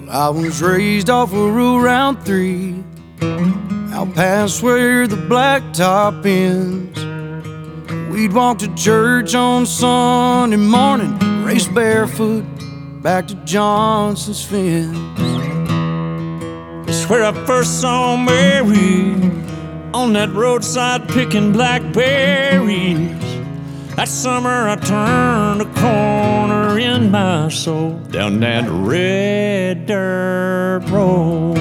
I was raised off of Route 3, out past where the blacktop ends. We'd walk to church on Sunday morning, race barefoot back to Johnson's fence. It's where I first saw Mary, on that roadside picking blackberries. That summer I turned a corner in my soul, down that red dirt road.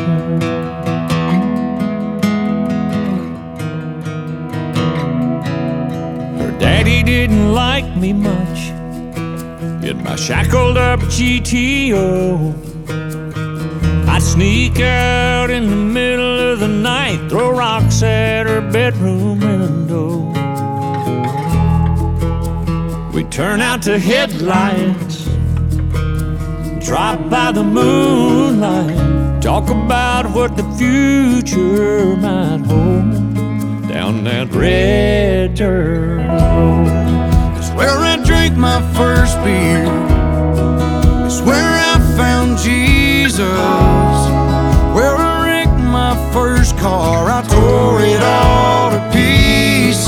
Her daddy didn't like me much in my shackled up GTO. I'd sneak out in the middle of the night, throw rocks at her bedroom window. We'd turn out to headlights, drop by the moonlight, talk about what the future might hold, down that red dirt road. It's where I drank my first beer, it's where I found Jesus, where I wrecked my first car, I tore it all to pieces.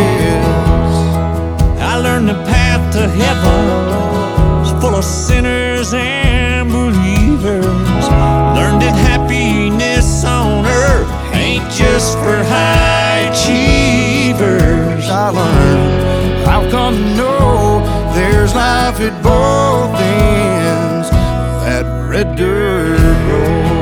I learned the path to heaven is full of sinners and believers. Learned that happiness on earth ain't just for high achievers. I learned I've come to know there's life at both ends of that red dirt road.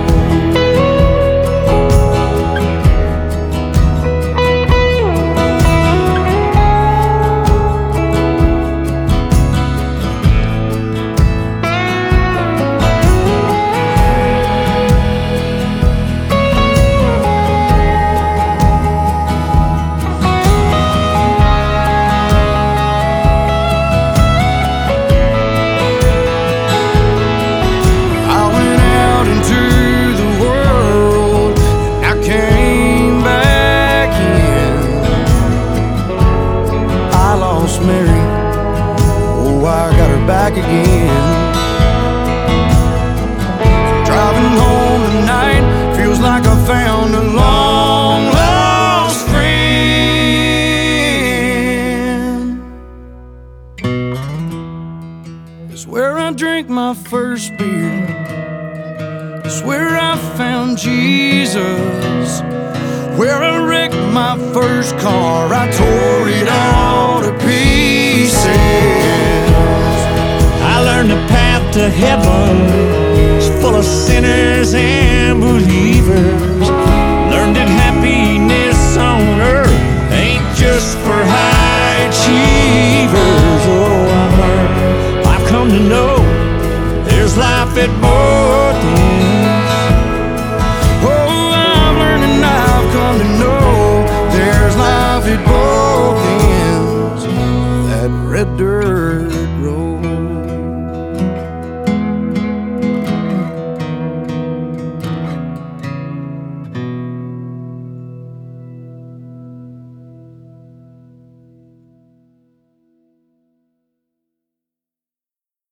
Mary, oh, I got her back again. Driving home tonight feels like I found a long lost friend. It's where I drank my first beer, it's where I found Jesus, where I wrecked my first car, I tore it all to pieces. I learned the path to heaven is full of sinners and believers. Learned that happiness on earth ain't just for high achievers. Oh, I've come to know there's life at both ends. Oh, I've learned and I've come to know there's life at both ends of that red dirt